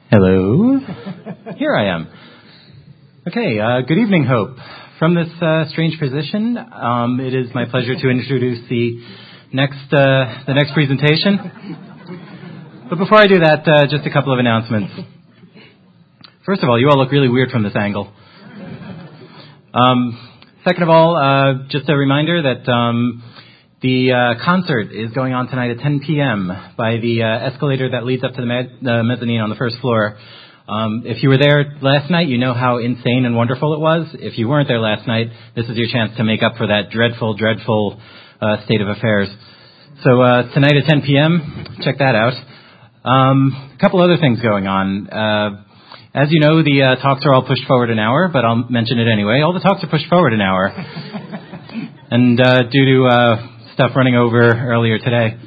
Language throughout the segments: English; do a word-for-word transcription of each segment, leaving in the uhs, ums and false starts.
Hello. Here I am. Okay, uh, good evening, Hope. From this uh, strange position, um, it is my pleasure to introduce the next uh, the next presentation. But before I do that, uh, just a couple of announcements. First of all, you all look really weird from this angle. Um, second of all, uh, just a reminder that um, the uh, concert is going on tonight at ten p.m. by the uh, escalator that leads up to the me- uh, mezzanine on the first floor. Um, if you were there last night, you know how insane and wonderful it was. If you weren't there last night, this is your chance to make up for that dreadful, dreadful uh, state of affairs. So uh, tonight at ten p.m., check that out. Um, a couple other things going on. Uh, as you know, the uh, talks are all pushed forward an hour, but I'll mention it anyway. All the talks are pushed forward an hour. and uh, due to uh, stuff running over earlier today.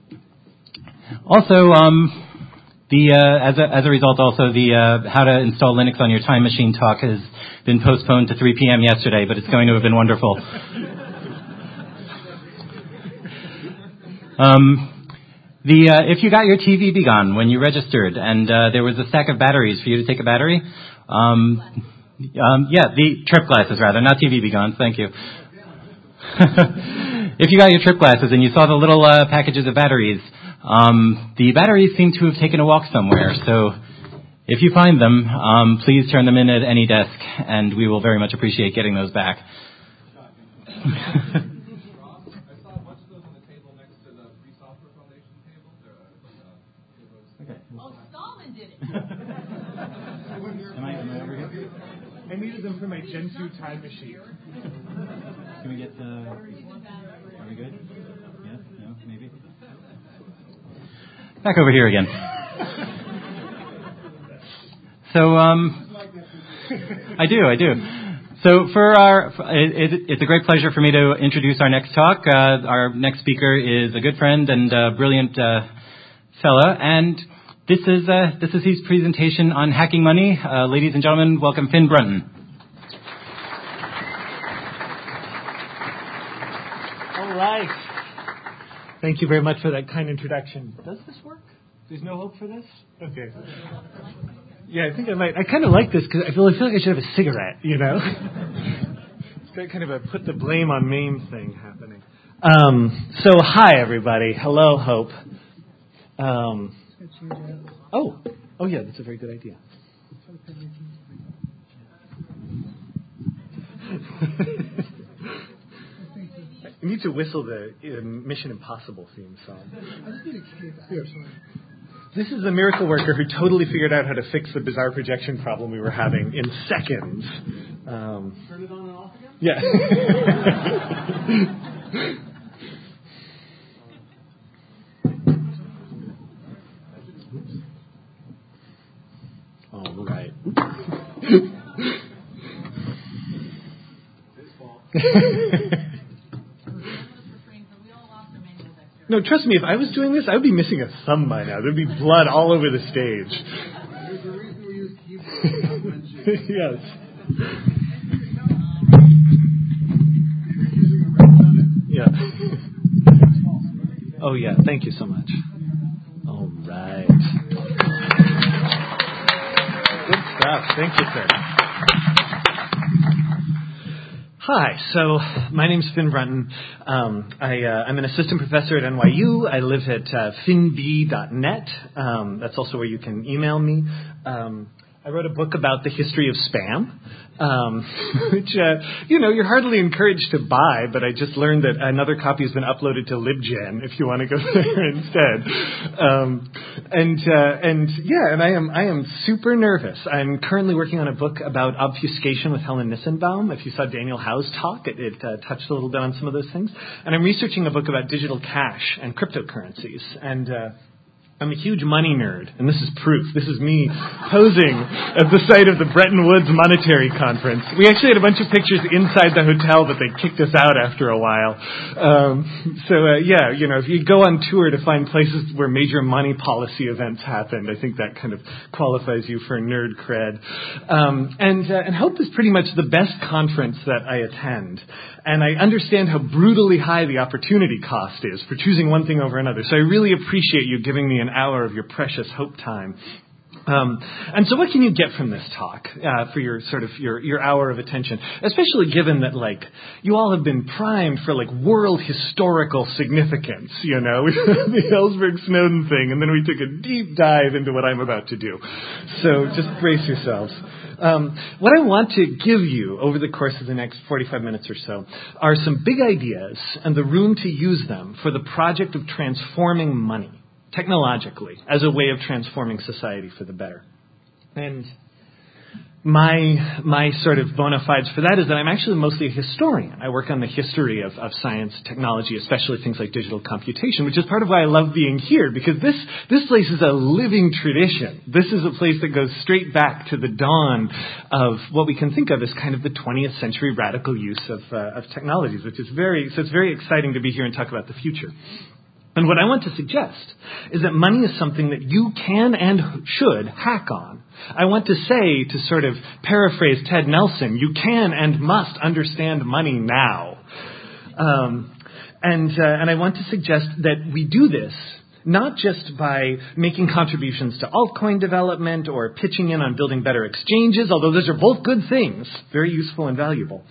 Also, um, the uh, as a as a result, also the uh, how to install Linux on your Time Machine talk has been postponed to three p.m. yesterday, but it's going to have been wonderful. um, the uh, if you got your T V Begon when you registered, and uh, there was a stack of batteries for you to take a battery. Um, um, yeah, the trip glasses rather, not T V Begons. Thank you. If you got your trip glasses and you saw the little uh, packages of batteries, um, the batteries seem to have taken a walk somewhere. So if you find them, um, please turn them in at any desk, and we will very much appreciate getting those back. Oh, Stalin did it. Am I, am I over here? I needed them for my Gen two time machine. Can we get, uh, are we good? Yes? No? Maybe? Back over here again. So, um, I do, I do. So for our, it, it, it's a great pleasure for me to introduce our next talk. Uh, our next speaker is a good friend and a brilliant uh, fella, and this is uh, this is his presentation on hacking money. Uh, ladies and gentlemen, welcome Finn Brunton. All right. Thank you very much for that kind introduction. Does this work? There's no hope for this? Okay. Yeah, I think I might. I kind of like this because I feel, I feel like I should have a cigarette, you know? It's got kind of a put the blame on Maine thing happening. Um, so, hi, everybody. Hello, Hope. Um, oh, oh yeah, that's a very good idea. You need to whistle the uh, Mission Impossible theme song. This is the miracle worker who totally figured out how to fix the bizarre projection problem we were having in seconds. Um, Turn it on and off again? Yeah. All right. No, trust me, if I was doing this, I would be missing a thumb by now. There'd be blood all over the stage. There's a reason we use keyboard. Yes. Yeah. Oh, yeah. Thank you so much. All right. Good stuff. Thank you, sir. Hi, so my name's Finn Brunton. Um, I, uh, I'm an assistant professor at N Y U. I live at uh, finb dot net. Um, that's also where you can email me. Um, I wrote a book about the history of spam, um, which, uh, you know, you're hardly encouraged to buy, but I just learned that another copy has been uploaded to LibGen if you want to go there instead. Um, and, uh, and yeah, and I am, I am super nervous. I'm currently working on a book about obfuscation with Helen Nissenbaum. If you saw Daniel Howe's talk, it, it uh, touched a little bit on some of those things. And I'm researching a book about digital cash and cryptocurrencies. And, uh, I'm a huge money nerd, and this is proof. This is me posing at the site of the Bretton Woods Monetary Conference. We actually had a bunch of pictures inside the hotel, but they kicked us out after a while. Um, so, uh, yeah, you know, if you go on tour to find places where major money policy events happened, I think that kind of qualifies you for nerd cred. Um, and, uh, and Hope is pretty much the best conference that I attend. And I understand how brutally high the opportunity cost is for choosing one thing over another. So I really appreciate you giving me an hour of your precious Hope time. Um, and so what can you get from this talk uh, for your sort of your, your hour of attention, especially given that, like, you all have been primed for, like, world historical significance, you know, the Ellsberg Snowden thing, and then we took a deep dive into what I'm about to do. So just brace yourselves. Um, what I want to give you over the course of the next forty-five minutes or so are some big ideas and the room to use them for the project of transforming money technologically as a way of transforming society for the better. And my my sort of bona fides for that is that I'm actually mostly a historian. I work on the history of, of science, technology, especially things like digital computation, which is part of why I love being here, because this, this place is a living tradition. This is a place that goes straight back to the dawn of what we can think of as kind of the twentieth century radical use of, uh, of technologies, which is very, so it's very exciting to be here and talk about the future. And what I want to suggest is that money is something that you can and should hack on. I want to say, to sort of paraphrase Ted Nelson, you can and must understand money now. Um, and, uh, and I want to suggest that we do this not just by making contributions to altcoin development or pitching in on building better exchanges, although those are both good things, very useful and valuable.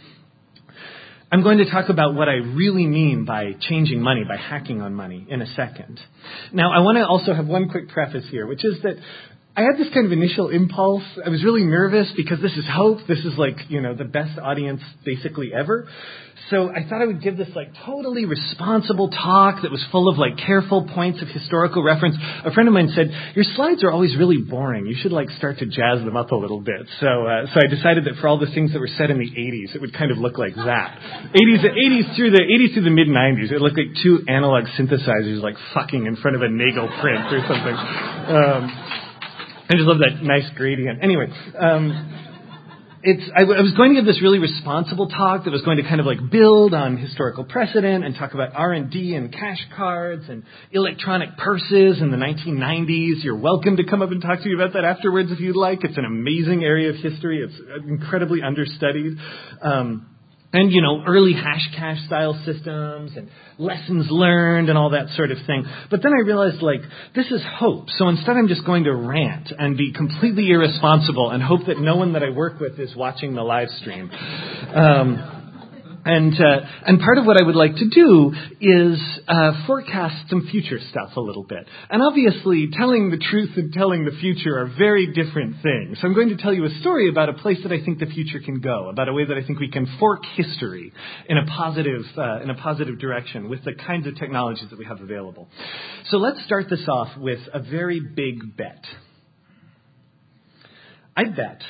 I'm going to talk about what I really mean by changing money, by hacking on money, in a second. Now, I want to also have one quick preface here, which is that I had this kind of initial impulse. I was really nervous because this is Hope. This is like, you know, the best audience basically ever. So I thought I would give this like totally responsible talk that was full of like careful points of historical reference. A friend of mine said, your slides are always really boring. You should like start to jazz them up a little bit. So uh, so I decided that for all the things that were said in the eighties, it would kind of look like that. eighties, eighties through the eighties through the mid nineties, it looked like two analog synthesizers like fucking in front of a Nagel print or something. Um, I just love that nice gradient. Anyway, um, it's I, I was going to give this really responsible talk that was going to kind of like build on historical precedent and talk about R and D and cash cards and electronic purses in the nineteen nineties. You're welcome to come up and talk to me about that afterwards if you'd like. It's an amazing area of history. It's incredibly understudied. Um, And, you know, early Hashcash style systems and lessons learned and all that sort of thing. But then I realized, like, this is Hope. So instead I'm just going to rant and be completely irresponsible and hope that no one that I work with is watching the live stream. Um, and, uh, and part of what I would like to do is uh, forecast some future stuff a little bit. And obviously, telling the truth and telling the future are very different things. So I'm going to tell you a story about a place that I think the future can go, about a way that I think we can fork history in a positive, uh, in a positive direction with the kinds of technologies that we have available. So let's start this off with a very big bet. I bet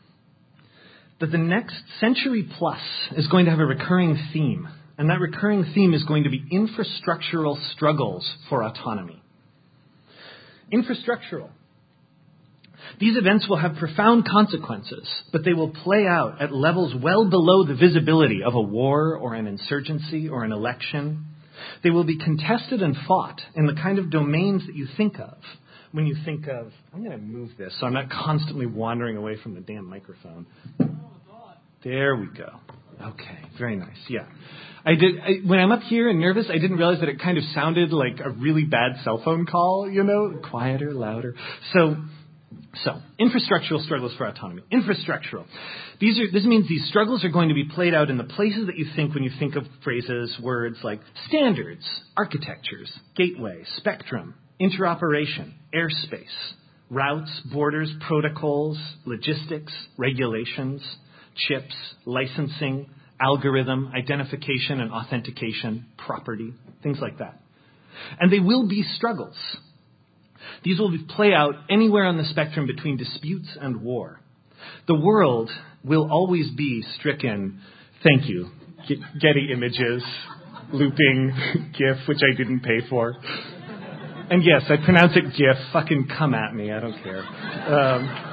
that the next century plus is going to have a recurring theme. And that recurring theme is going to be infrastructural struggles for autonomy. Infrastructural. These events will have profound consequences, but they will play out at levels well below the visibility of a war or an insurgency or an election. They will be contested and fought in the kind of domains that you think of when you think of... I'm going to move this so I'm not constantly wandering away from the damn microphone. There we go. Okay, very nice. Yeah. I did. I, when I'm up here and nervous, I didn't realize that it kind of sounded like a really bad cell phone call, you know, quieter, louder. So, so infrastructural struggles for autonomy. Infrastructural. These are. This means these struggles are going to be played out in the places that you think when you think of phrases, words like standards, architectures, gateway, spectrum, interoperation, airspace, routes, borders, protocols, logistics, regulations, chips, licensing, algorithm, identification and authentication, property, things like that. And they will be struggles. These will play out anywhere on the spectrum between disputes and war. The world will always be stricken, thank you, Getty Images, looping GIF, which I didn't pay for. And yes, I pronounce it GIF, fucking come at me, I don't care. Um,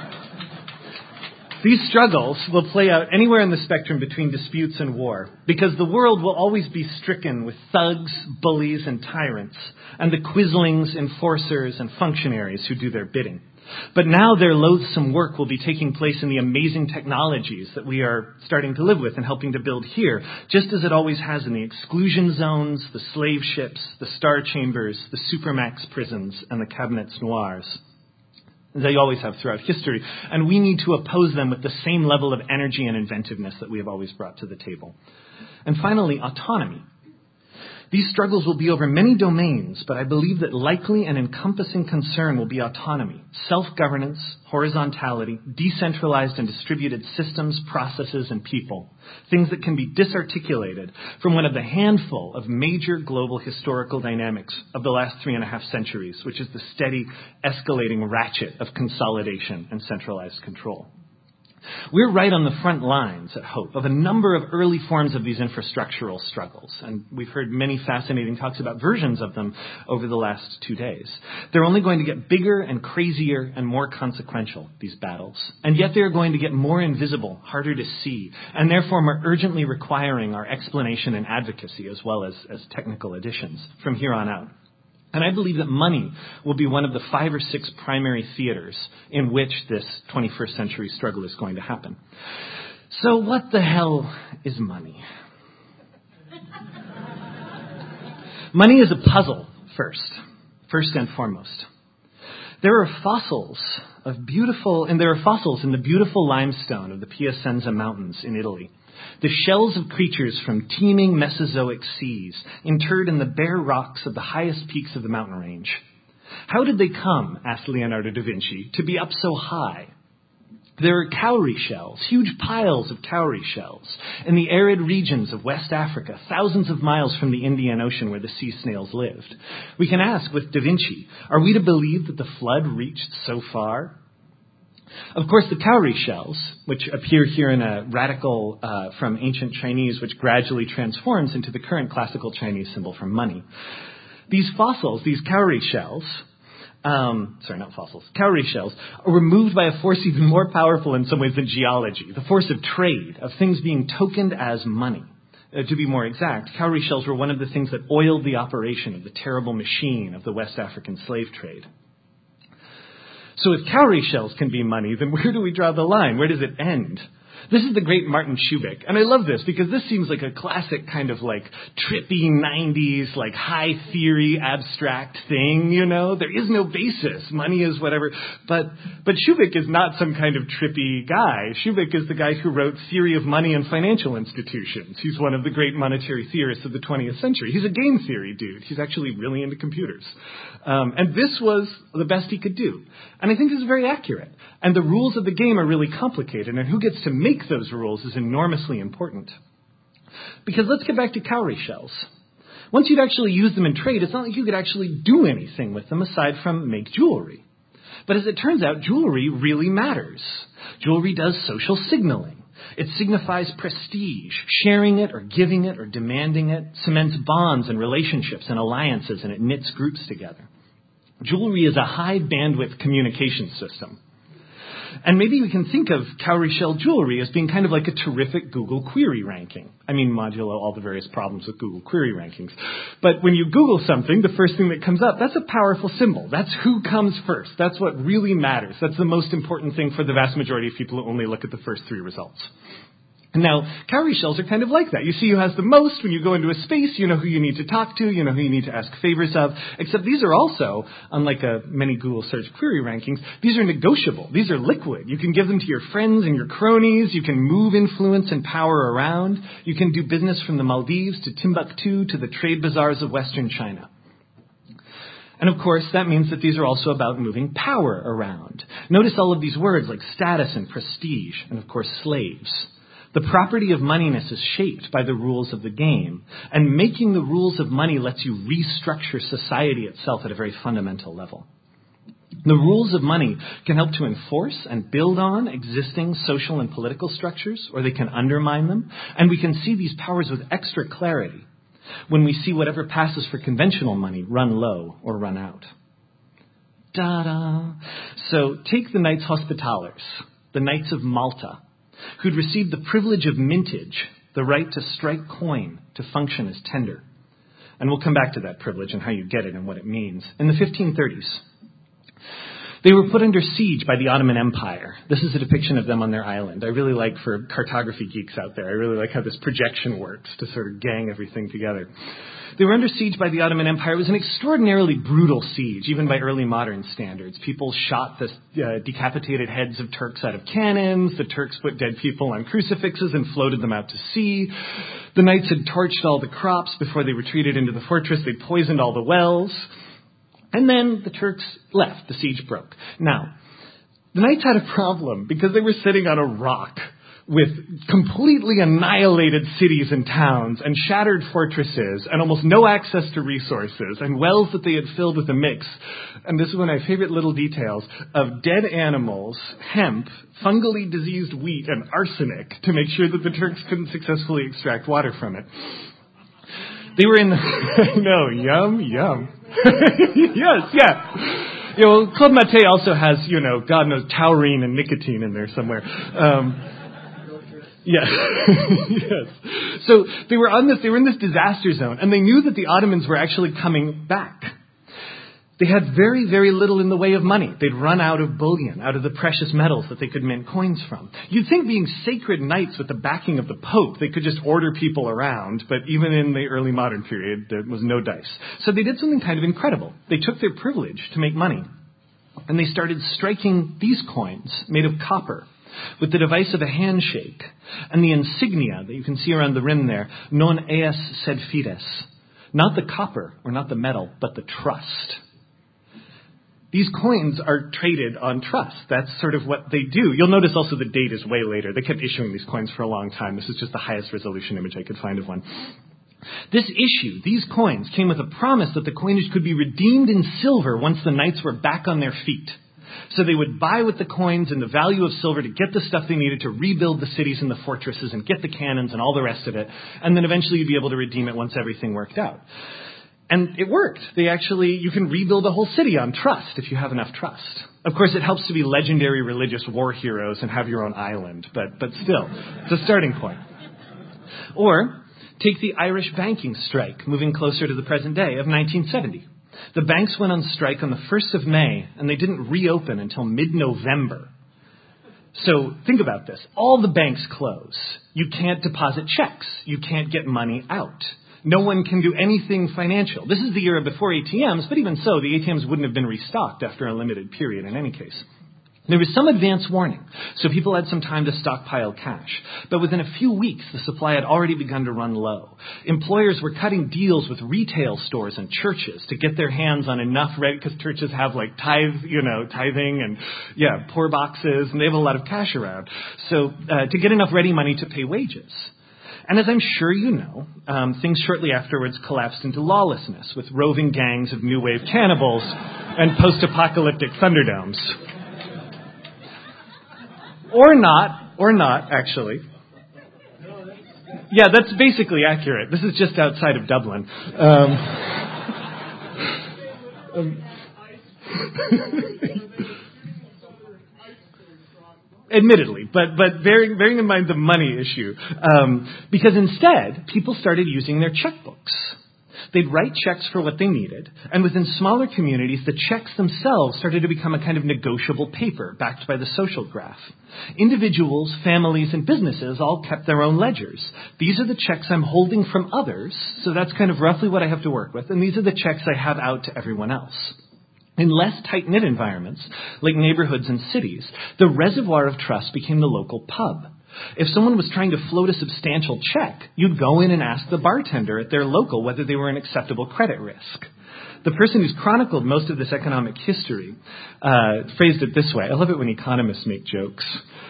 These struggles will play out anywhere in the spectrum between disputes and war, because the world will always be stricken with thugs, bullies, and tyrants, and the quislings, enforcers, and functionaries who do their bidding. But now their loathsome work will be taking place in the amazing technologies that we are starting to live with and helping to build here, just as it always has in the exclusion zones, the slave ships, the star chambers, the supermax prisons, and the cabinets noirs. They always have throughout history. And we need to oppose them with the same level of energy and inventiveness that we have always brought to the table. And finally, autonomy. These struggles will be over many domains, but I believe that likely and encompassing concern will be autonomy, self-governance, horizontality, decentralized and distributed systems, processes, and people. Things that can be disarticulated from one of the handful of major global historical dynamics of the last three and a half centuries, which is the steady, escalating ratchet of consolidation and centralized control. We're right on the front lines at Hope of a number of early forms of these infrastructural struggles, and we've heard many fascinating talks about versions of them over the last two days. They're only going to get bigger and crazier and more consequential, these battles, and yet they're going to get more invisible, harder to see, and therefore more urgently requiring our explanation and advocacy as well as, as technical additions from here on out. And I believe that money will be one of the five or six primary theaters in which this twenty-first century struggle is going to happen. So what the hell is money? Money is a puzzle, first, first and foremost. There are fossils of beautiful, and there are fossils in the beautiful limestone of the Piacenza Mountains in Italy. The shells of creatures from teeming Mesozoic seas, interred in the bare rocks of the highest peaks of the mountain range. How did they come, asked Leonardo da Vinci, to be up so high? There are cowrie shells, huge piles of cowrie shells, in the arid regions of West Africa, thousands of miles from the Indian Ocean where the sea snails lived. We can ask with da Vinci, are we to believe that the flood reached so far? Of course, the cowrie shells, which appear here in a radical uh, from ancient Chinese, which gradually transforms into the current classical Chinese symbol for money. These fossils, these cowrie shells, um, sorry, not fossils, cowrie shells, are removed by a force even more powerful in some ways than geology, the force of trade, of things being tokened as money. Uh, to be more exact, cowrie shells were one of the things that oiled the operation of the terrible machine of the West African slave trade. So if cowrie shells can be money, then where do we draw the line? Where does it end? This is the great Martin Schubeck. And I love this because this seems like a classic kind of like trippy nineties, like high theory, abstract thing, you know? There is no basis. Money is whatever. But but Schubeck is not some kind of trippy guy. Schubeck is the guy who wrote Theory of Money and Financial Institutions. He's one of the great monetary theorists of the twentieth century. He's a game theory dude. He's actually really into computers. Um, and this was the best he could do. And I think this is very accurate. And the rules of the game are really complicated, and who gets to make those rules is enormously important. Because let's get back to cowrie shells. Once you'd actually use them in trade, it's not like you could actually do anything with them aside from make jewelry. But as it turns out, jewelry really matters. Jewelry does social signaling. It signifies prestige. Sharing it or giving it or demanding it cements bonds and relationships and alliances, and it knits groups together. Jewelry is a high bandwidth communication system. And maybe we can think of cowrie shell jewelry as being kind of like a terrific Google query ranking. I mean, modulo all the various problems with Google query rankings. But when you Google something, the first thing that comes up, that's a powerful symbol. That's who comes first. That's what really matters. That's the most important thing for the vast majority of people who only look at the first three results. Now, cowrie shells are kind of like that. You see who has the most. When you go into a space, you know who you need to talk to, you know who you need to ask favors of, except these are also, unlike a, many Google search query rankings, these are negotiable. These are liquid. You can give them to your friends and your cronies. You can move influence and power around. You can do business from the Maldives to Timbuktu to the trade bazaars of Western China. And of course, that means that these are also about moving power around. Notice all of these words like status and prestige, and of course, slaves. The property of moneyness is shaped by the rules of the game, and making the rules of money lets you restructure society itself at a very fundamental level. The rules of money can help to enforce and build on existing social and political structures, or they can undermine them, and we can see these powers with extra clarity when we see whatever passes for conventional money run low or run out. Ta-da! So take the Knights Hospitallers, the Knights of Malta, who'd received the privilege of mintage, the right to strike coin to function as tender. And we'll come back to that privilege and how you get it and what it means in the fifteen thirties. They were put under siege by the Ottoman Empire. This is a depiction of them on their island. I really like, for cartography geeks out there, I really like how this projection works to sort of gang everything together. They were under siege by the Ottoman Empire. It was an extraordinarily brutal siege, even by early modern standards. People shot the uh, decapitated heads of Turks out of cannons. The Turks put dead people on crucifixes and floated them out to sea. The knights had torched all the crops before they retreated into the fortress. They poisoned all the wells. And then the Turks left. The siege broke. Now, the knights had a problem because they were sitting on a rock with completely annihilated cities and towns and shattered fortresses and almost no access to resources and wells that they had filled with a mix. And this is one of my favorite little details of dead animals, hemp, fungally diseased wheat, and arsenic to make sure that the Turks couldn't successfully extract water from it. They were in the... no, yum, yum. yes, yeah. You know, Club Mate also has, you know, God knows, taurine and nicotine in there somewhere. Um, yeah. yes. So they were on this, they were in this disaster zone, and they knew that the Ottomans were actually coming back. They had very, very little in the way of money. They'd run out of bullion, out of the precious metals that they could mint coins from. You'd think, being sacred knights with the backing of the Pope, they could just order people around, but even in the early modern period, there was no dice. So they did something kind of incredible. They took their privilege to make money, and they started striking these coins made of copper with the device of a handshake and the insignia that you can see around the rim there, non eas sed fides. Not the copper or not the metal, but the trust. These coins are traded on trust. That's sort of what they do. You'll notice also the date is way later. They kept issuing these coins for a long time. This is just the highest resolution image I could find of one. This issue, these coins, came with a promise that the coinage could be redeemed in silver once the knights were back on their feet. So they would buy with the coins and the value of silver to get the stuff they needed to rebuild the cities and the fortresses and get the cannons and all the rest of it. And then eventually you'd be able to redeem it once everything worked out. And it worked. They actually, you can rebuild a whole city on trust if you have enough trust. Of course, it helps to be legendary religious war heroes and have your own island, but but still, it's a starting point. Or take the Irish banking strike, moving closer to the present day, of nineteen seventy. The banks went on strike on the first of May, and they didn't reopen until mid-November. So think about this. All the banks close. You can't deposit checks. You can't get money out. No one can do anything financial. This is the era before A T Ms, but even so, the A T Ms wouldn't have been restocked after a limited period in any case. There was some advance warning, so people had some time to stockpile cash. But within a few weeks, the supply had already begun to run low. Employers were cutting deals with retail stores and churches to get their hands on enough ready, because churches have like tithe, you know, tithing and, yeah, poor boxes, and they have a lot of cash around. So uh, to get enough ready money to pay wages. And as I'm sure you know, um, things shortly afterwards collapsed into lawlessness with roving gangs of new wave cannibals and post-apocalyptic thunderdomes. Or not, or not, actually. Yeah, that's basically accurate. This is just outside of Dublin. Um, um, Admittedly, but but bearing bearing in mind the money issue, um, because instead people started using their checkbooks. They'd write checks for what they needed, and within smaller communities, the checks themselves started to become a kind of negotiable paper backed by the social graph. Individuals, families, and businesses all kept their own ledgers. These are the checks I'm holding from others, so that's kind of roughly what I have to work with, and these are the checks I have out to everyone else. In less tight-knit environments, like neighborhoods and cities, the reservoir of trust became the local pub. If someone was trying to float a substantial check, you'd go in and ask the bartender at their local whether they were an acceptable credit risk. The person who's chronicled most of this economic history uh, phrased it this way. I love it when economists make jokes.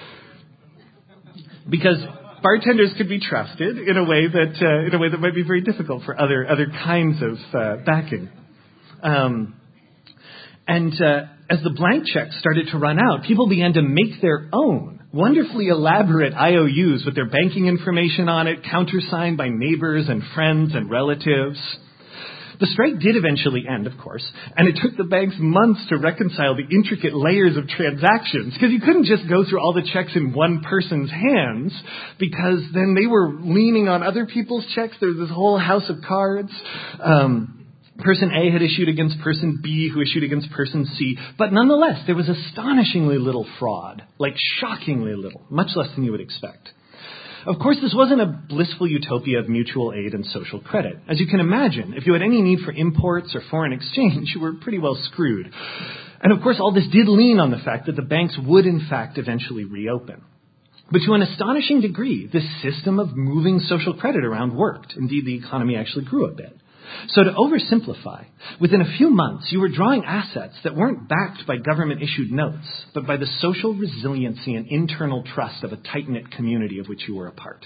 Because bartenders could be trusted in a way that uh, in a way that might be very difficult for other other kinds of uh, backing. Um, and uh, as the blank checks started to run out, people began to make their own wonderfully elaborate I O Us with their banking information on it, countersigned by neighbors and friends and relatives. The strike did eventually end, of course, and it took the banks months to reconcile the intricate layers of transactions, because you couldn't just go through all the checks in one person's hands, because then they were leaning on other people's checks. There was this whole house of cards. Um, Person A had issued against person B, who issued against person C. But nonetheless, there was astonishingly little fraud, like shockingly little, much less than you would expect. Of course, this wasn't a blissful utopia of mutual aid and social credit. As you can imagine, if you had any need for imports or foreign exchange, you were pretty well screwed. And of course, all this did lean on the fact that the banks would, in fact, eventually reopen. But to an astonishing degree, this system of moving social credit around worked. Indeed, the economy actually grew a bit. So to oversimplify, within a few months, you were drawing assets that weren't backed by government-issued notes, but by the social resiliency and internal trust of a tight-knit community of which you were a part.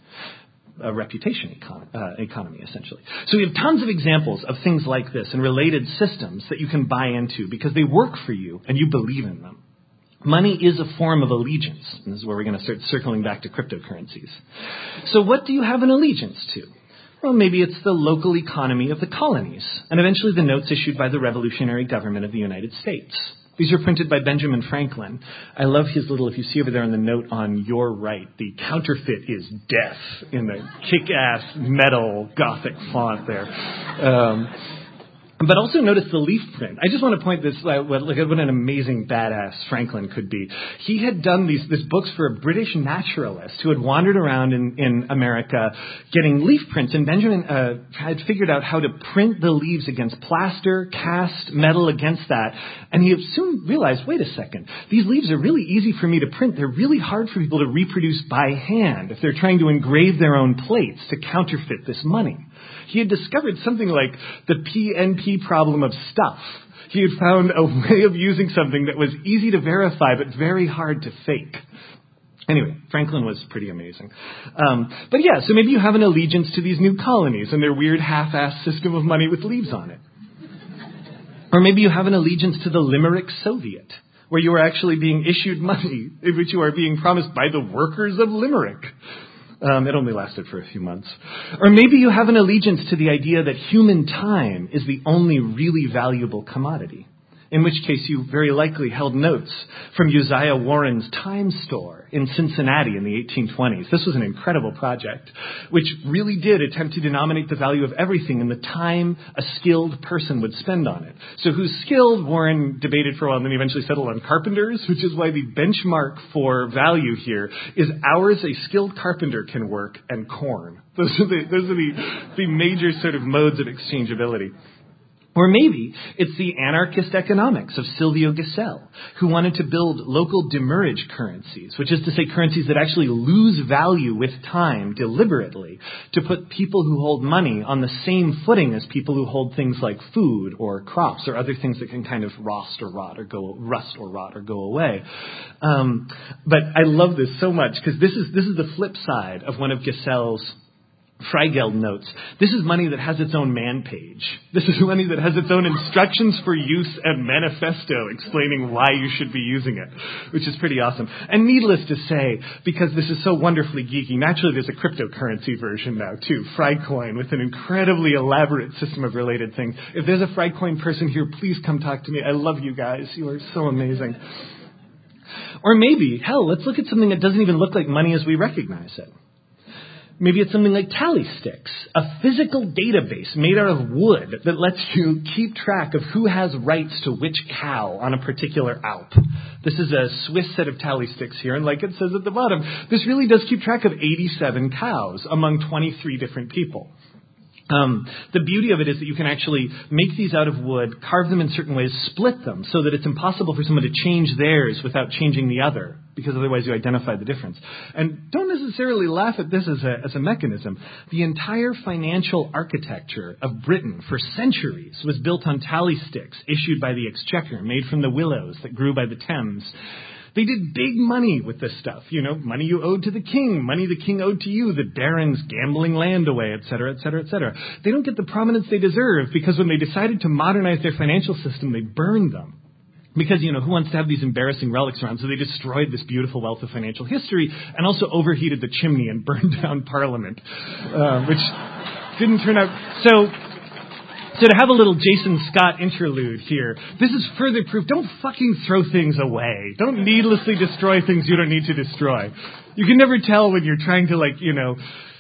A reputation econ- uh, economy, essentially. So we have tons of examples of things like this and related systems that you can buy into because they work for you and you believe in them. Money is a form of allegiance. And this is where we're going to start circling back to cryptocurrencies. So what do you have an allegiance to? Well, maybe it's the local economy of the colonies, and eventually the notes issued by the revolutionary government of the United States. These are printed by Benjamin Franklin. I love his little, if you see over there on the note on your right, the counterfeit is death in the kick-ass metal Gothic font there. Um, But also notice the leaf print. I just want to point this, uh, what, like, what an amazing badass Franklin could be. He had done these this books for a British naturalist who had wandered around in, in America getting leaf prints. And Benjamin uh, had figured out how to print the leaves against plaster, cast metal against that. And he soon realized, wait a second, these leaves are really easy for me to print. They're really hard for people to reproduce by hand if they're trying to engrave their own plates to counterfeit this money. He had discovered something like the P N P problem of stuff. He had found a way of using something that was easy to verify but very hard to fake. Anyway, Franklin was pretty amazing. Um, but yeah, so maybe you have an allegiance to these new colonies and their weird half-assed system of money with leaves on it. Or maybe you have an allegiance to the Limerick Soviet, where you are actually being issued money, in which you are being promised by the workers of Limerick. Um, it only lasted for a few months. Or maybe you have an allegiance to the idea that human time is the only really valuable commodity, in which case you very likely held notes from Uzziah Warren's Time Store in Cincinnati in the eighteen twenties. This was an incredible project, which really did attempt to denominate the value of everything in the time a skilled person would spend on it. So who's skilled, Warren debated for a while and then eventually settled on carpenters, which is why the benchmark for value here is hours a skilled carpenter can work and corn. Those are the, those are the, the major sort of modes of exchangeability. Or maybe it's the anarchist economics of Silvio Gesell, who wanted to build local demurrage currencies, which is to say currencies that actually lose value with time deliberately to put people who hold money on the same footing as people who hold things like food or crops or other things that can kind of rust or rot or go rust or rot or go away. Um, but I love this so much because this is this is the flip side of one of Gesell's Freigeld notes. This is money that has its own man page. This is money that has its own instructions for use and manifesto explaining why you should be using it, which is pretty awesome. And needless to say, because this is so wonderfully geeky, naturally there's a cryptocurrency version now too, Freicoin, with an incredibly elaborate system of related things. If there's a Freicoin person here, please come talk to me. I love you guys. You are so amazing. Or maybe, hell, let's look at something that doesn't even look like money as we recognize it. Maybe it's something like TallySticks, a physical database made out of wood that lets you keep track of who has rights to which cow on a particular Alp. This is a Swiss set of TallySticks here, and like it says at the bottom, this really does keep track of eighty-seven cows among twenty-three different people. Um, the beauty of it is that you can actually make these out of wood, carve them in certain ways, split them so that it's impossible for someone to change theirs without changing the other, because otherwise you identify the difference. And don't necessarily laugh at this as a, as a mechanism. The entire financial architecture of Britain for centuries was built on TallySticks issued by the Exchequer, made from the willows that grew by the Thames. They did big money with this stuff, you know, money you owed to the king, money the king owed to you, the barons gambling land away, et cetera, et cetera, et cetera. They don't get the prominence they deserve because when they decided to modernize their financial system, they burned them. Because, you know, who wants to have these embarrassing relics around? So they destroyed this beautiful wealth of financial history and also overheated the chimney and burned down Parliament, uh, which didn't turn out so... So to have a little Jason Scott interlude here, this is further proof. Don't fucking throw things away. Don't needlessly destroy things you don't need to destroy. You can never tell when you're trying to, like, you know,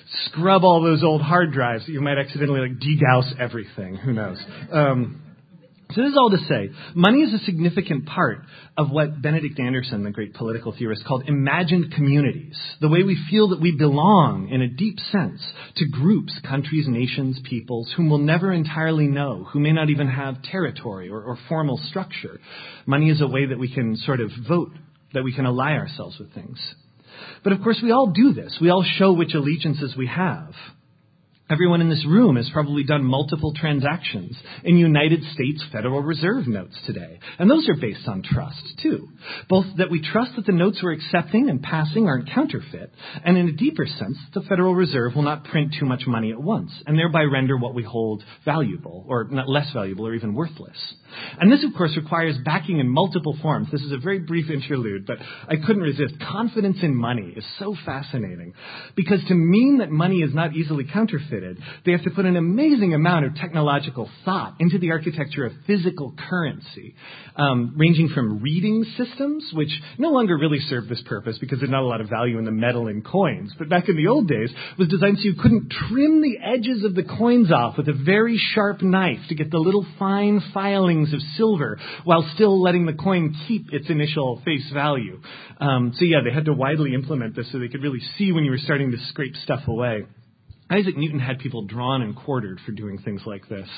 scrub all those old hard drives that you might accidentally like degauss everything. Who knows? Um, So this is all to say, money is a significant part of what Benedict Anderson, the great political theorist, called imagined communities, the way we feel that we belong in a deep sense to groups, countries, nations, peoples, whom we'll never entirely know, who may not even have territory or, or formal structure. Money is a way that we can sort of vote, that we can ally ourselves with things. But of course, we all do this. We all show which allegiances we have. Everyone in this room has probably done multiple transactions in United States Federal Reserve notes today. And those are based on trust, too. Both that we trust that the notes we're accepting and passing aren't counterfeit, and in a deeper sense, the Federal Reserve will not print too much money at once, and thereby render what we hold valuable, or not less valuable, or even worthless. And this, of course, requires backing in multiple forms. This is a very brief interlude, but I couldn't resist. Confidence in money is so fascinating, because to mean that money is not easily counterfeited, they have to put an amazing amount of technological thought into the architecture of physical currency, um, ranging from reading systems, which no longer really serve this purpose because there's not a lot of value in the metal in coins, but back in the old days was designed so you couldn't trim the edges of the coins off with a very sharp knife to get the little fine filings of silver while still letting the coin keep its initial face value. Um, so yeah, they had to widely implement this so they could really see when you were starting to scrape stuff away. Isaac Newton had people drawn and quartered for doing things like this.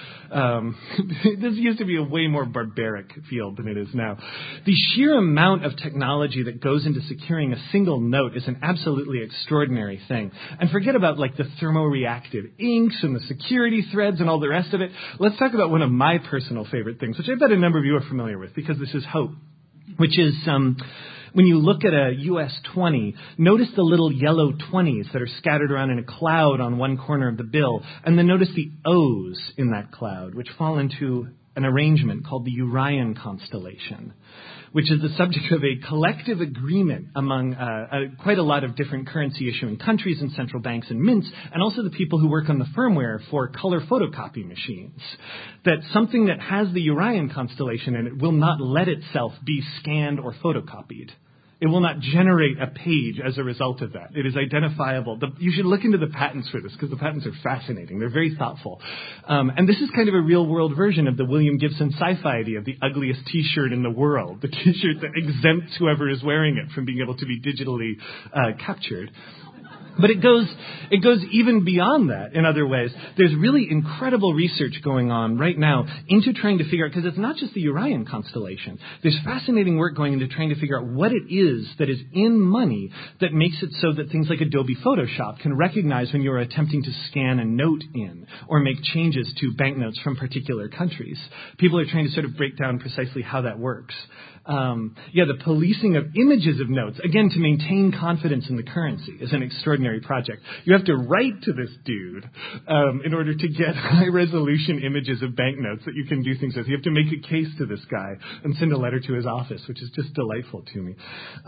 Um, this used to be a way more barbaric field than it is now. The sheer amount of technology that goes into securing a single note is an absolutely extraordinary thing. And forget about like the thermoreactive inks and the security threads and all the rest of it. Let's talk about one of my personal favorite things, which I bet a number of you are familiar with because this is Hope, which is um, when you look at a U S twenty, notice the little yellow twenties that are scattered around in a cloud on one corner of the bill, and then notice the O's in that cloud, which fall into an arrangement called the Urian constellation, which is the subject of a collective agreement among uh, uh, quite a lot of different currency issuing countries and central banks and mints, and also the people who work on the firmware for color photocopy machines, that something that has the Urian constellation in it will not let itself be scanned or photocopied. It will not generate a page as a result of that. It is identifiable. The, you should look into the patents for this because the patents are fascinating. They're very thoughtful. Um, and this is kind of a real-world version of the William Gibson sci-fi idea of the ugliest T-shirt in the world, the T-shirt that exempts whoever is wearing it from being able to be digitally uh, captured. But it goes it goes even beyond that in other ways. There's really incredible research going on right now into trying to figure out, because it's not just the Urian constellation. There's fascinating work going into trying to figure out what it is that is in money that makes it so that things like Adobe Photoshop can recognize when you're attempting to scan a note in or make changes to banknotes from particular countries. People are trying to sort of break down precisely how that works. Um, yeah, the policing of images of notes, again, to maintain confidence in the currency is an extraordinary project. You have to write to this dude um, in order to get high-resolution images of banknotes that you can do things with. You have to make a case to this guy and send a letter to his office, which is just delightful to me.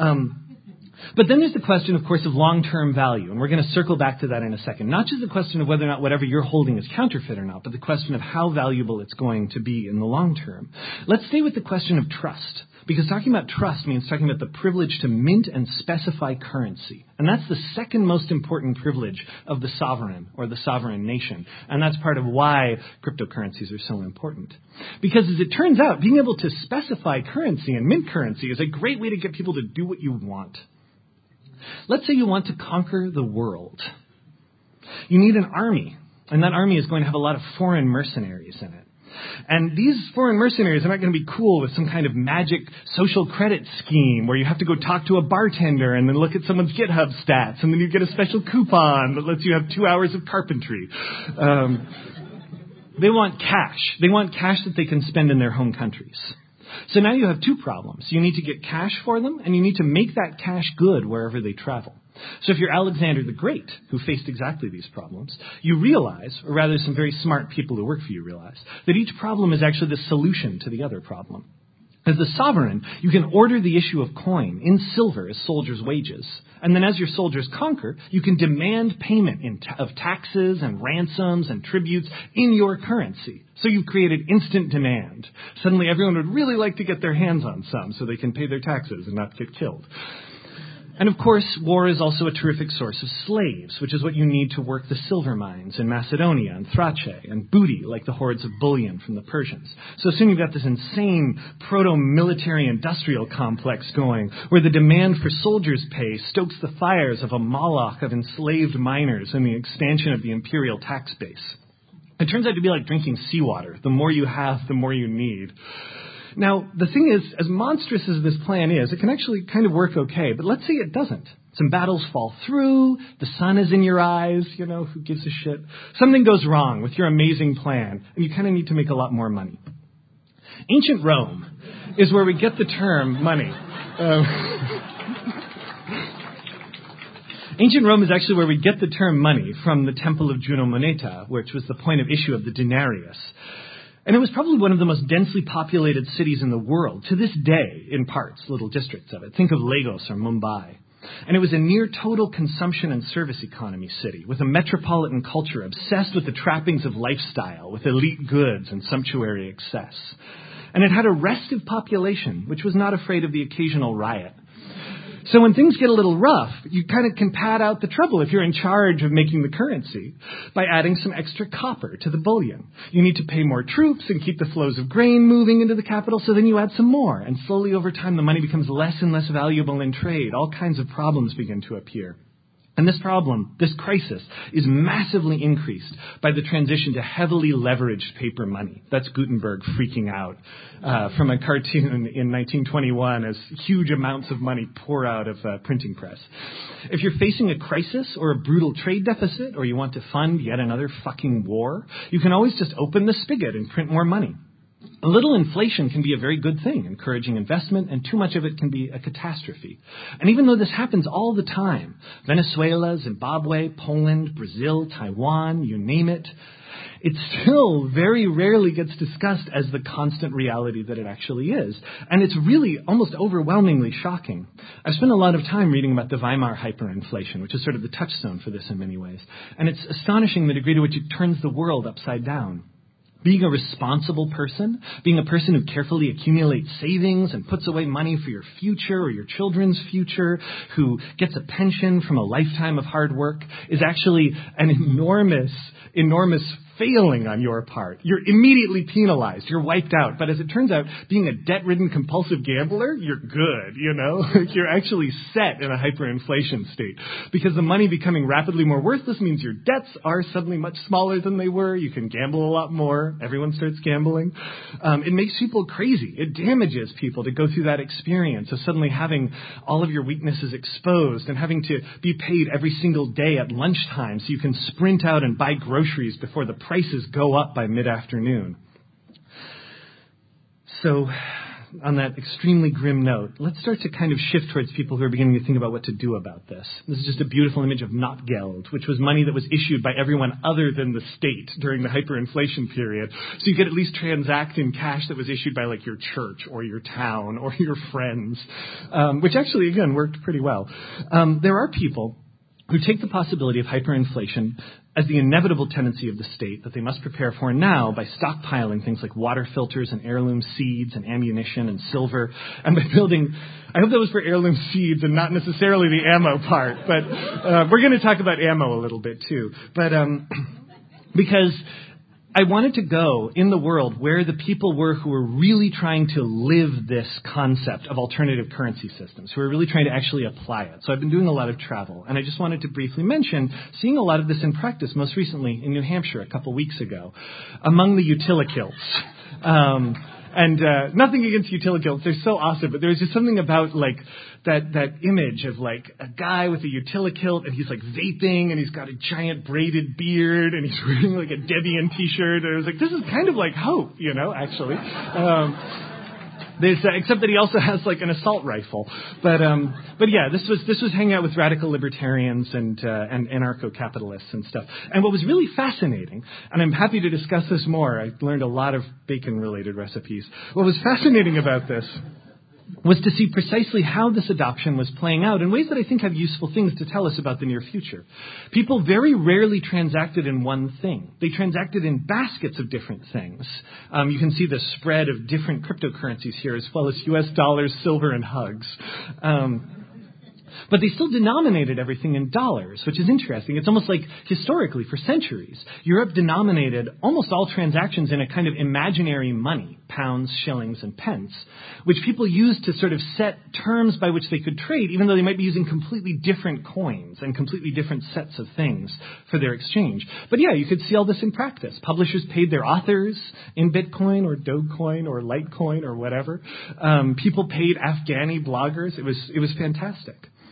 Um, But then there's the question, of course, of long-term value, and we're going to circle back to that in a second. Not just the question of whether or not whatever you're holding is counterfeit or not, but the question of how valuable it's going to be in the long term. Let's stay with the question of trust, because talking about trust means talking about the privilege to mint and specify currency. And that's the second most important privilege of the sovereign or the sovereign nation. And that's part of why cryptocurrencies are so important. Because as it turns out, being able to specify currency and mint currency is a great way to get people to do what you want. Let's say you want to conquer the world. You need an army, and that army is going to have a lot of foreign mercenaries in it. And these foreign mercenaries are not going to be cool with some kind of magic social credit scheme where you have to go talk to a bartender and then look at someone's GitHub stats, and then you get a special coupon that lets you have two hours of carpentry. Um, they want cash. They want cash that they can spend in their home countries. So now you have two problems. You need to get cash for them, and you need to make that cash good wherever they travel. So if you're Alexander the Great, who faced exactly these problems, you realize, or rather some very smart people who work for you realize, that each problem is actually the solution to the other problem. As the sovereign, you can order the issue of coin in silver as soldiers' wages. And then as your soldiers conquer, you can demand payment in ta- of taxes and ransoms and tributes in your currency. So you've created instant demand. Suddenly everyone would really like to get their hands on some so they can pay their taxes and not get killed. And of course, war is also a terrific source of slaves, which is what you need to work the silver mines in Macedonia and Thrace, and booty like the hordes of bullion from the Persians. So soon you've got this insane proto-military industrial complex going, where the demand for soldiers' pay stokes the fires of a moloch of enslaved miners and the expansion of the imperial tax base. It turns out to be like drinking seawater. The more you have, the more you need. Now, the thing is, as monstrous as this plan is, it can actually kind of work okay. But let's say it doesn't. Some battles fall through, the sun is in your eyes, you know, who gives a shit? Something goes wrong with your amazing plan, and you kind of need to make a lot more money. Ancient Rome is where we get the term money. Um, Ancient Rome is actually where we get the term money from the Temple of Juno Moneta, which was the point of issue of the denarius. And it was probably one of the most densely populated cities in the world, to this day, in parts, little districts of it. Think of Lagos or Mumbai. And it was a near total consumption and service economy city, with a metropolitan culture obsessed with the trappings of lifestyle, with elite goods and sumptuary excess. And it had a restive population, which was not afraid of the occasional riot. So when things get a little rough, you kind of can pad out the trouble if you're in charge of making the currency by adding some extra copper to the bullion. You need to pay more troops and keep the flows of grain moving into the capital, so then you add some more. And slowly over time, the money becomes less and less valuable in trade. All kinds of problems begin to appear. And this problem, this crisis, is massively increased by the transition to heavily leveraged paper money. That's Gutenberg freaking out uh, from a cartoon in nineteen twenty-one as huge amounts of money pour out of a printing press. If you're facing a crisis or a brutal trade deficit, or you want to fund yet another fucking war, you can always just open the spigot and print more money. A little inflation can be a very good thing, encouraging investment, and too much of it can be a catastrophe. And even though this happens all the time, Venezuela, Zimbabwe, Poland, Brazil, Taiwan, you name it, it still very rarely gets discussed as the constant reality that it actually is. And it's really almost overwhelmingly shocking. I've spent a lot of time reading about the Weimar hyperinflation, which is sort of the touchstone for this in many ways. And it's astonishing the degree to which it turns the world upside down. Being a responsible person, being a person who carefully accumulates savings and puts away money for your future or your children's future, who gets a pension from a lifetime of hard work, is actually an enormous, enormous failing on your part. You're immediately penalized. You're wiped out. But as it turns out, being a debt-ridden compulsive gambler, you're good, you know? You're actually set in a hyperinflation state. Because the money becoming rapidly more worthless means your debts are suddenly much smaller than they were. You can gamble a lot more. Everyone starts gambling. Um, it makes people crazy. It damages people to go through that experience of suddenly having all of your weaknesses exposed and having to be paid every single day at lunchtime so you can sprint out and buy groceries before the prices go up by mid-afternoon. So, on that extremely grim note, let's start to kind of shift towards people who are beginning to think about what to do about this. This is just a beautiful image of Notgeld, which was money that was issued by everyone other than the state during the hyperinflation period. So you could at least transact in cash that was issued by like your church or your town or your friends, um, which actually, again, worked pretty well. Um, there are people who take the possibility of hyperinflation as the inevitable tendency of the state that they must prepare for now by stockpiling things like water filters and heirloom seeds and ammunition and silver, and by building, I hope that was for heirloom seeds and not necessarily the ammo part, but uh, we're going to talk about ammo a little bit too, but um, because I wanted to go in the world where the people were who were really trying to live this concept of alternative currency systems, who were really trying to actually apply it. So I've been doing a lot of travel, and I just wanted to briefly mention seeing a lot of this in practice, most recently in New Hampshire a couple weeks ago, among the utilikilts. Um, and uh, nothing against utilikilts, they're so awesome, but there's just something about like that that image of like a guy with a utilikilt and he's like vaping and he's got a giant braided beard and he's wearing like a Debian t-shirt, and I was like, this is kind of like hope, you know, actually. Um, There's, uh, except that he also has like an assault rifle, but um, but yeah, this was this was hanging out with radical libertarians and uh, and anarcho-capitalists and stuff. And what was really fascinating, and I'm happy to discuss this more. I learned a lot of bacon-related recipes. What was fascinating about this was to see precisely how this adoption was playing out in ways that I think have useful things to tell us about the near future. People very rarely transacted in one thing. They transacted in baskets of different things. Um, you can see the spread of different cryptocurrencies here, as well as U S dollars, silver, and hugs. Um, But they still denominated everything in dollars, which is interesting. It's almost like historically, for centuries, Europe denominated almost all transactions in a kind of imaginary money, pounds, shillings, and pence, which people used to sort of set terms by which they could trade, even though they might be using completely different coins and completely different sets of things for their exchange. But yeah, you could see all this in practice. Publishers paid their authors in Bitcoin or Dogecoin or Litecoin or whatever. Um, people paid Afghani bloggers. It was it was fantastic.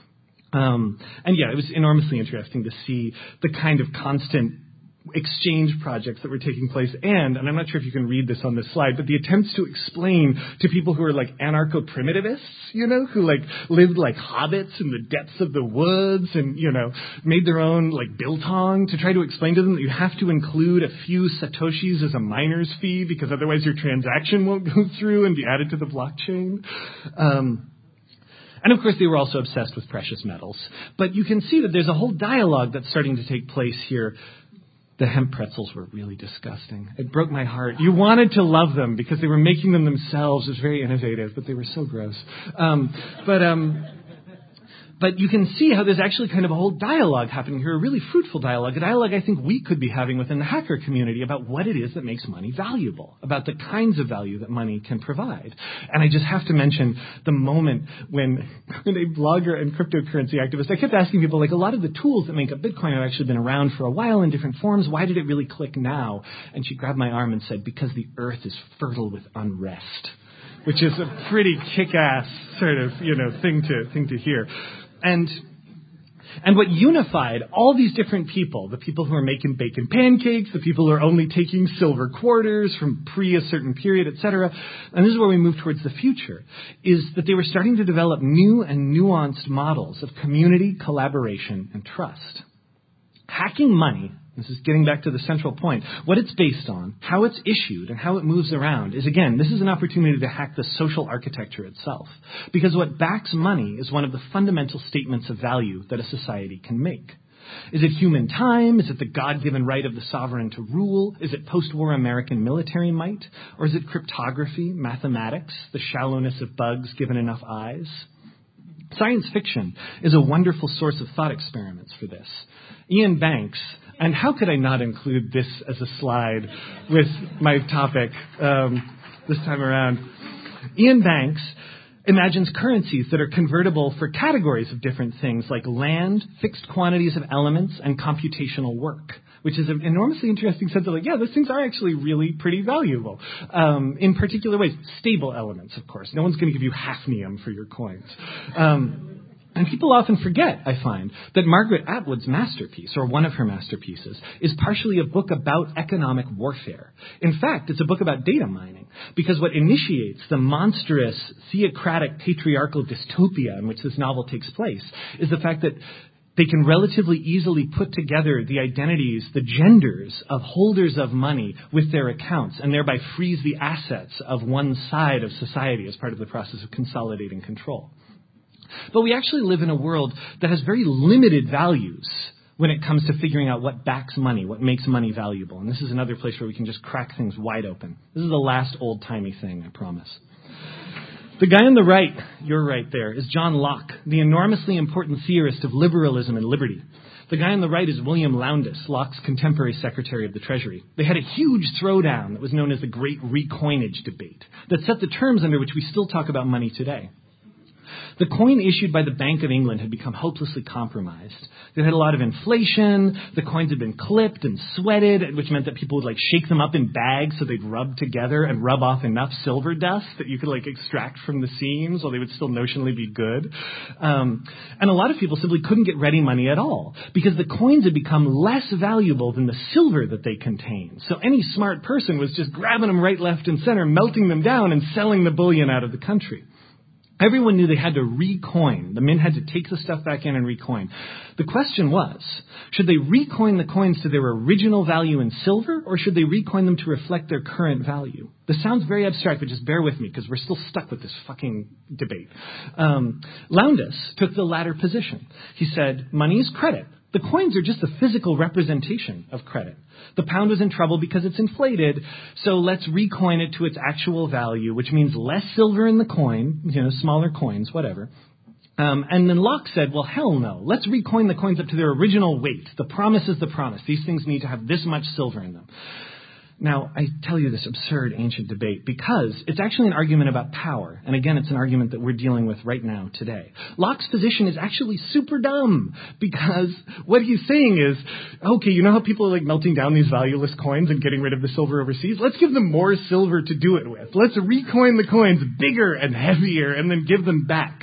Um, and yeah, it was enormously interesting to see the kind of constant exchange projects that were taking place. And, and I'm not sure if you can read this on this slide, but the attempts to explain to people who are like anarcho-primitivists, you know, who like lived like hobbits in the depths of the woods and, you know, made their own like biltong, to try to explain to them that you have to include a few satoshis as a miner's fee because otherwise your transaction won't go through and be added to the blockchain. Um, And, of course, they were also obsessed with precious metals. But you can see that there's a whole dialogue that's starting to take place here. The hemp pretzels were really disgusting. It broke my heart. You wanted to love them because they were making them themselves. It was very innovative, but they were so gross. Um, but... Um, But you can see how there's actually kind of a whole dialogue happening here, a really fruitful dialogue, a dialogue I think we could be having within the hacker community about what it is that makes money valuable, about the kinds of value that money can provide. And I just have to mention the moment when, when a blogger and cryptocurrency activist, I kept asking people, like, a lot of the tools that make up Bitcoin have actually been around for a while in different forms. Why did it really click now? And she grabbed my arm and said, because the earth is fertile with unrest, which is a pretty kick-ass sort of, you know, thing to thing to hear. And and what unified all these different people, the people who are making bacon pancakes, the people who are only taking silver quarters from pre a certain period, et cetera, and this is where we move towards the future, is that they were starting to develop new and nuanced models of community, collaboration, and trust. Hacking money, this is getting back to the central point, what it's based on, how it's issued, and how it moves around is, again, this is an opportunity to hack the social architecture itself. Because what backs money is one of the fundamental statements of value that a society can make. Is it human time? Is it the God-given right of the sovereign to rule? Is it post-war American military might? Or is it cryptography, mathematics, the shallowness of bugs given enough eyes? Science fiction is a wonderful source of thought experiments for this. Ian Banks, and how could I not include this as a slide with my topic um, this time around? Ian Banks imagines currencies that are convertible for categories of different things like land, fixed quantities of elements, and computational work, which is an enormously interesting sense of like, yeah, those things are actually really pretty valuable um, in particular ways. Stable elements, of course. No one's going to give you hafnium for your coins. Um, and people often forget, I find, that Margaret Atwood's masterpiece, or one of her masterpieces, is partially a book about economic warfare. In fact, it's a book about data mining, because what initiates the monstrous, theocratic, patriarchal dystopia in which this novel takes place is the fact that they can relatively easily put together the identities, the genders of holders of money with their accounts and thereby freeze the assets of one side of society as part of the process of consolidating control. But we actually live in a world that has very limited values when it comes to figuring out what backs money, what makes money valuable. And this is another place where we can just crack things wide open. This is the last old-timey thing, I promise. The guy on the right, you're right there, is John Locke, the enormously important theorist of liberalism and liberty. The guy on the right is William Lowndes, Locke's contemporary Secretary of the Treasury. They had a huge throwdown that was known as the Great Recoinage Debate that set the terms under which we still talk about money today. The coin issued by the Bank of England had become hopelessly compromised. It had a lot of inflation. The coins had been clipped and sweated, which meant that people would like shake them up in bags so they'd rub together and rub off enough silver dust that you could like extract from the seams while they would still notionally be good. Um, and a lot of people simply couldn't get ready money at all because the coins had become less valuable than the silver that they contained. So any smart person was just grabbing them right, left, and center, melting them down and selling the bullion out of the country. Everyone knew they had to recoin. The mint had to take the stuff back in and recoin. The question was, should they recoin the coins to their original value in silver, or should they recoin them to reflect their current value? This sounds very abstract, but just bear with me, because we're still stuck with this fucking debate. Um, Lowndes took the latter position. He said, money is credit. The coins are just a physical representation of credit. The pound was in trouble because it's inflated, so let's recoin it to its actual value, which means less silver in the coin, you know, smaller coins, whatever. Um, and then Locke said, well, hell no. Let's recoin the coins up to their original weight. The promise is the promise. These things need to have this much silver in them. Now, I tell you this absurd ancient debate because it's actually an argument about power. And again, it's an argument that we're dealing with right now today. Locke's position is actually super dumb because what he's saying is, okay, you know how people are like melting down these valueless coins and getting rid of the silver overseas? Let's give them more silver to do it with. Let's recoin the coins bigger and heavier and then give them back.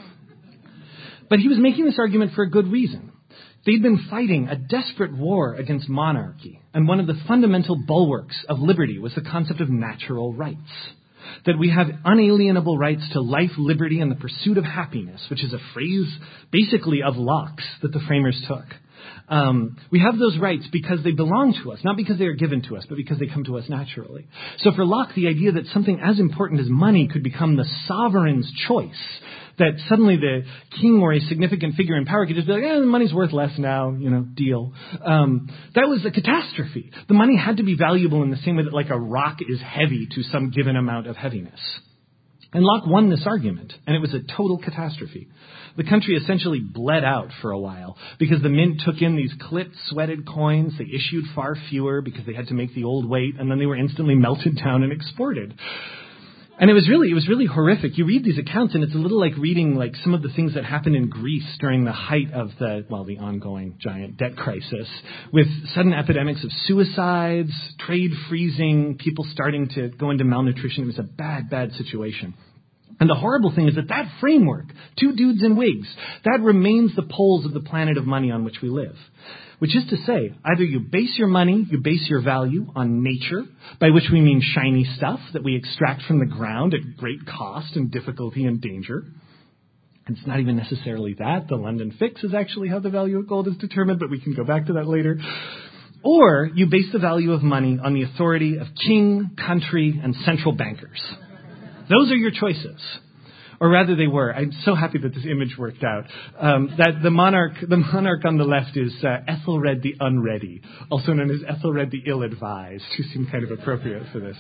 But he was making this argument for a good reason. They'd been fighting a desperate war against monarchy, and one of the fundamental bulwarks of liberty was the concept of natural rights. That we have unalienable rights to life, liberty, and the pursuit of happiness, which is a phrase basically of Locke's that the framers took. Um, we have those rights because they belong to us, not because they are given to us, but because they come to us naturally. So for Locke, the idea that something as important as money could become the sovereign's choice, that suddenly the king or a significant figure in power could just be like, eh, the money's worth less now, you know, deal. Um, that was a catastrophe. The money had to be valuable in the same way that like a rock is heavy to some given amount of heaviness. And Locke won this argument, and it was a total catastrophe. The country essentially bled out for a while because the mint took in these clipped, sweated coins. They issued far fewer because they had to make the old weight, and then they were instantly melted down and exported. And it was really, it was really horrific. You read these accounts, and it's a little like reading like some of the things that happened in Greece during the height of the, well, the ongoing giant debt crisis, with sudden epidemics of suicides, trade freezing, people starting to go into malnutrition. It was a bad, bad situation. And the horrible thing is that that framework, two dudes in wigs, that remains the poles of the planet of money on which we live. Which is to say, either you base your money, you base your value on nature, by which we mean shiny stuff that we extract from the ground at great cost and difficulty and danger. And it's not even necessarily that. The London Fix is actually how the value of gold is determined, but we can go back to that later. Or you base the value of money on the authority of king, country, and central bankers. Those are your choices. Or rather they were. I'm so happy that this image worked out. Um, that the monarch the monarch on the left is uh, Ethelred the Unready, also known as Ethelred the Ill-Advised, who seemed kind of appropriate for this.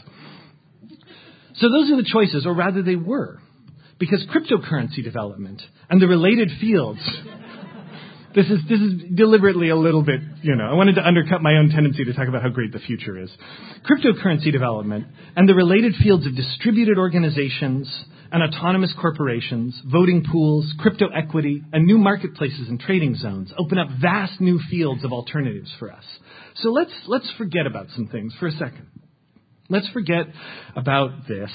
So those are the choices, or rather they were. Because cryptocurrency development and the related fields... This is this is deliberately a little bit, you know, I wanted to undercut my own tendency to talk about how great the future is. Cryptocurrency development and the related fields of distributed organizations and autonomous corporations, voting pools, crypto equity, and new marketplaces and trading zones open up vast new fields of alternatives for us. So let's let's forget about some things for a second. Let's forget about this.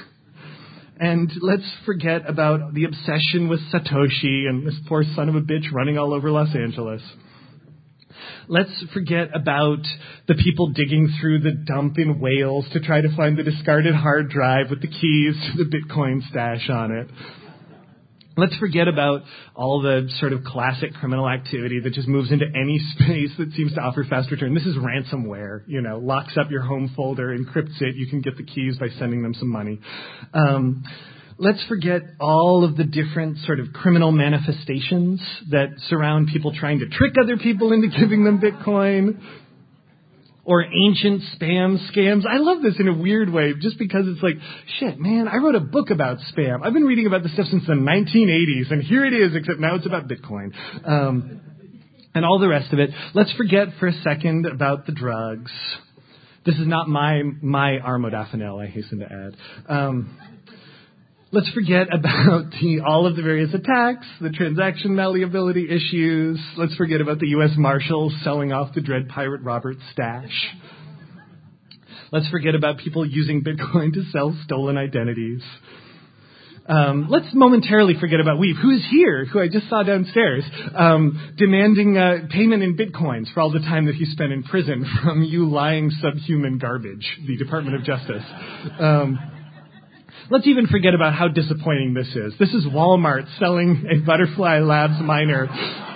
And let's forget about the obsession with Satoshi and this poor son of a bitch running all over Los Angeles. Let's forget about the people digging through the dump in Wales to try to find the discarded hard drive with the keys to the Bitcoin stash on it. Let's forget about all the sort of classic criminal activity that just moves into any space that seems to offer fast return. This is ransomware, you know, locks up your home folder, encrypts it. You can get the keys by sending them some money. Um, let's forget all of the different sort of criminal manifestations that surround people trying to trick other people into giving them Bitcoin. Or ancient spam scams. I love this in a weird way just because it's like, shit, man, I wrote a book about spam. I've been reading about this stuff since the nineteen eighties, and here it is, except now it's about Bitcoin. Um, and all the rest of it. Let's forget for a second about the drugs. This is not my my armodafinil, I hasten to add. Um, let's forget about the, all of the various attacks, the transaction malleability issues. Let's forget about the U S Marshals selling off the Dread Pirate Roberts stash. Let's forget about people using Bitcoin to sell stolen identities. Um, let's momentarily forget about Weave, who is here, who I just saw downstairs, um, demanding uh, payment in Bitcoins for all the time that he spent in prison from you lying subhuman garbage, the Department of Justice. Um, Let's even forget about how disappointing this is. This is Walmart selling a Butterfly Labs miner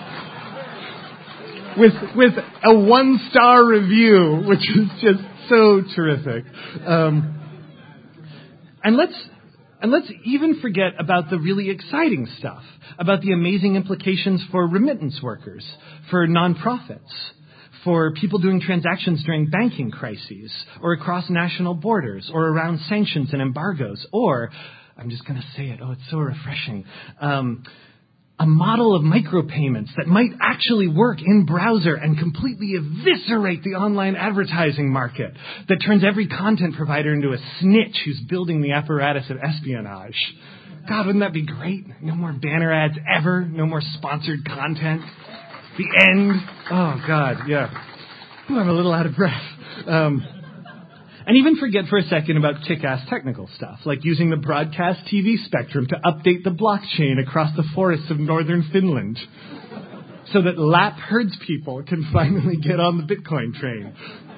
with with a one-star review, which is just so terrific. Um, and let's and let's even forget about the really exciting stuff, about the amazing implications for remittance workers, for nonprofits, for people doing transactions during banking crises, or across national borders, or around sanctions and embargoes, or, I'm just going to say it, oh, it's so refreshing, um, a model of micropayments that might actually work in browser and completely eviscerate the online advertising market, that turns every content provider into a snitch who's building the apparatus of espionage. God, wouldn't that be great? No more banner ads ever. No more sponsored content. The end. Oh, God, yeah. Ooh, I'm a little out of breath. Um, and even forget for a second about kick-ass technical stuff, like using the broadcast T V spectrum to update the blockchain across the forests of northern Finland so that lap herdspeople can finally get on the Bitcoin train.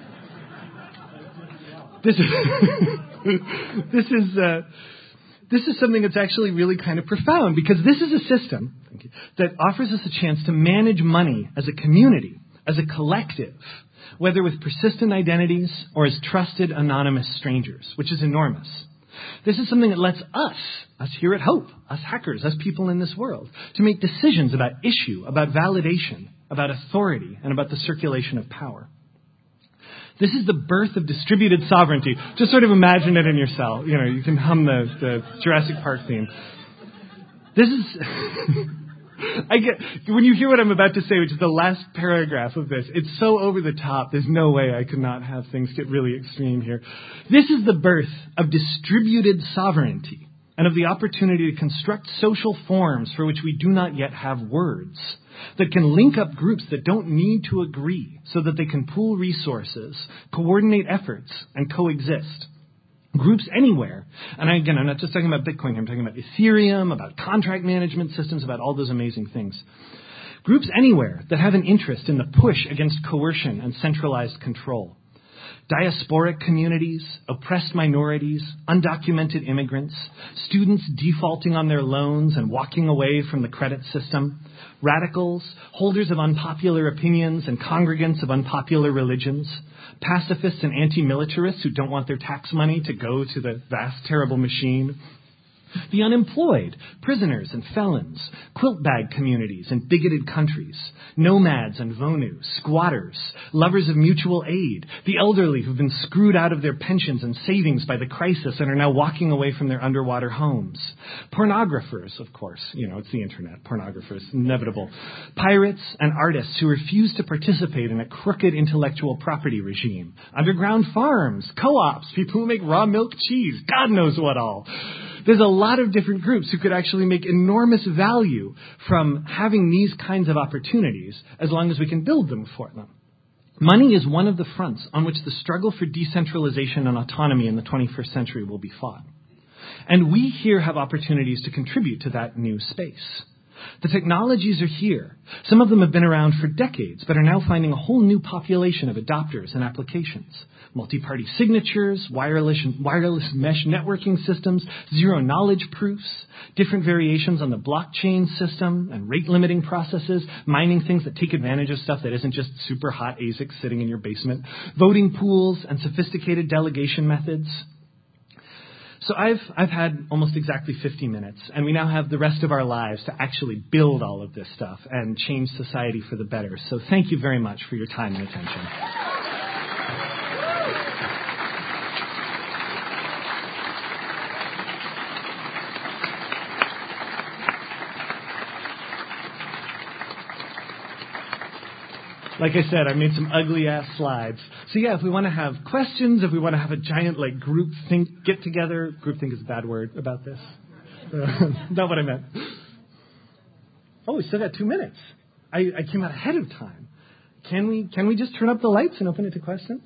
This is... this is... Uh, This is something that's actually really kind of profound, because this is a system thank you, that offers us a chance to manage money as a community, as a collective, whether with persistent identities or as trusted anonymous strangers, which is enormous. This is something that lets us, us here at Hope, us hackers, us people in this world, to make decisions about issue, about validation, about authority, and about the circulation of power. This is the birth of distributed sovereignty. Just sort of imagine it in yourself. You know, you can hum the, the Jurassic Park theme. This is... I get when you hear what I'm about to say, which is the last paragraph of this, it's so over the top. There's no way I could not have things get really extreme here. This is the birth of distributed sovereignty and of the opportunity to construct social forms for which we do not yet have words, that can link up groups that don't need to agree so that they can pool resources, coordinate efforts, and coexist. Groups anywhere. And I, again, I'm not just talking about Bitcoin. I'm talking about Ethereum, about contract management systems, about all those amazing things. Groups anywhere that have an interest in the push against coercion and centralized control. Diasporic communities, oppressed minorities, undocumented immigrants, students defaulting on their loans and walking away from the credit system, radicals, holders of unpopular opinions and congregants of unpopular religions, pacifists and anti-militarists who don't want their tax money to go to the vast, terrible machine, the unemployed, prisoners and felons, quilt bag communities in bigoted countries, nomads and vonus, squatters, lovers of mutual aid, the elderly who've been screwed out of their pensions and savings by the crisis and are now walking away from their underwater homes, pornographers, of course, you know, it's the internet, pornographers, inevitable, pirates and artists who refuse to participate in a crooked intellectual property regime, underground farms, co-ops, people who make raw milk cheese, God knows what all. There's a lot of different groups who could actually make enormous value from having these kinds of opportunities as long as we can build them for them. Money is one of the fronts on which the struggle for decentralization and autonomy in the twenty-first century will be fought. And we here have opportunities to contribute to that new space. The technologies are here. Some of them have been around for decades, but are now finding a whole new population of adopters and applications. Multi-party signatures, wireless, wireless mesh networking systems, zero-knowledge proofs, different variations on the blockchain system, and rate-limiting processes, mining things that take advantage of stuff that isn't just super hot A S I Cs sitting in your basement, voting pools, and sophisticated delegation methods. So I've I've had almost exactly fifty minutes, and we now have the rest of our lives to actually build all of this stuff and change society for the better. So thank you very much for your time and attention. Like I said, I made some ugly-ass slides. So yeah, if we want to have questions, if we want to have a giant like group think get together, group think is a bad word about this. Uh, not what I meant. Oh, we still got two minutes. I, I came out ahead of time. Can we can we just turn up the lights and open it to questions?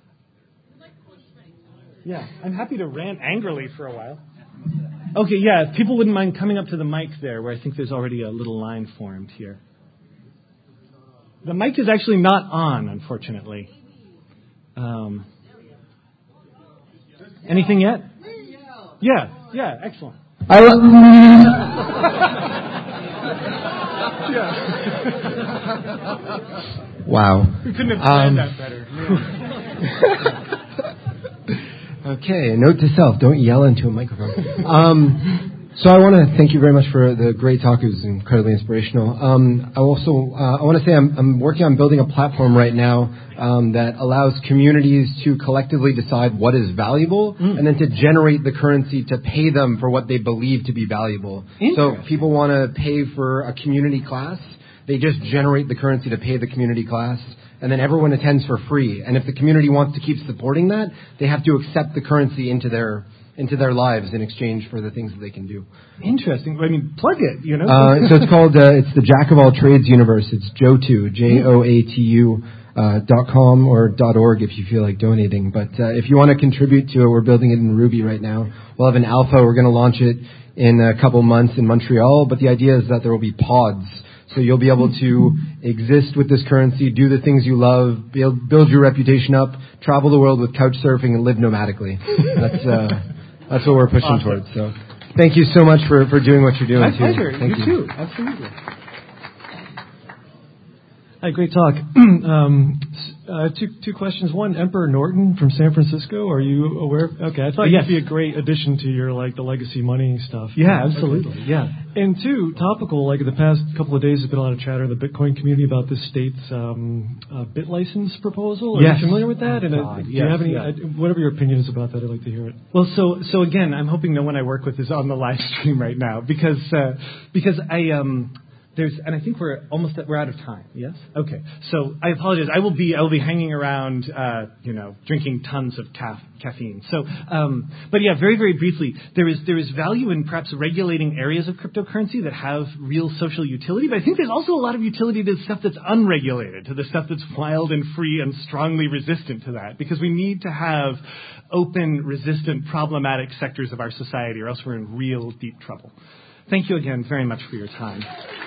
Yeah, I'm happy to rant angrily for a while. Okay, yeah, if people wouldn't mind coming up to the mic there, where I think there's already a little line formed here. The mic is actually not on, unfortunately. Um, anything yet? Yeah, yeah, excellent. I lo- yeah. Wow. We couldn't have planned Um, that better. Yeah. Okay, note to self, don't yell into a microphone. Um, so I want to thank you very much for the great talk. It was incredibly inspirational. Um, I also uh, I want to say I'm, I'm working on building a platform right now um, that allows communities to collectively decide what is valuable Mm. and then to generate the currency to pay them for what they believe to be valuable. So if people want to pay for a community class, they just generate the currency to pay the community class, and then everyone attends for free. And if the community wants to keep supporting that, they have to accept the currency into their into their lives in exchange for the things that they can do. Interesting. I mean, plug it, you know? Uh, so it's called, uh, it's the Jack of All Trades universe. It's Joatu, J O A T U, uh, dot com or dot org if you feel like donating. But uh, if you want to contribute to it, we're building it in Ruby right now. We'll have an alpha. We're going to launch it in a couple months in Montreal. But the idea is that there will be pods. So you'll be able to exist with this currency, do the things you love, build, build your reputation up, travel the world with couch surfing, and live nomadically. That's uh, that's what we're pushing Awesome. towards. So thank you so much for, for doing what you're doing, My too. pleasure. Thank you, too. Absolutely. Hi, great talk. um, s- uh, two two questions. One, Emperor Norton from San Francisco. Are you aware? Okay, I thought Yes. you'd be a great addition to your like the legacy money stuff. Yeah, Okay. absolutely. Yeah. And two, topical. Like in the past couple of days, there's been a lot of chatter in the Bitcoin community about this state's um, uh, bit license proposal. Are Yes. you familiar with that? And uh, God, do yes, you have any? yeah. Uh, whatever your opinion is about that, I'd like to hear it. Well, so so again, I'm hoping no one I work with is on the live stream right now because uh, because I um there's and I think we're almost at, we're out of time. Yes. Okay. So I apologize. I will be I will be hanging around, uh, you know, drinking tons of caf- caffeine. So, um, but yeah, very very briefly, there is there is value in perhaps regulating areas of cryptocurrency that have real social utility. But I think there's also a lot of utility to the stuff that's unregulated, to the stuff that's wild and free and strongly resistant to that, because we need to have open, resistant, problematic sectors of our society, or else we're in real deep trouble. Thank you again very much for your time.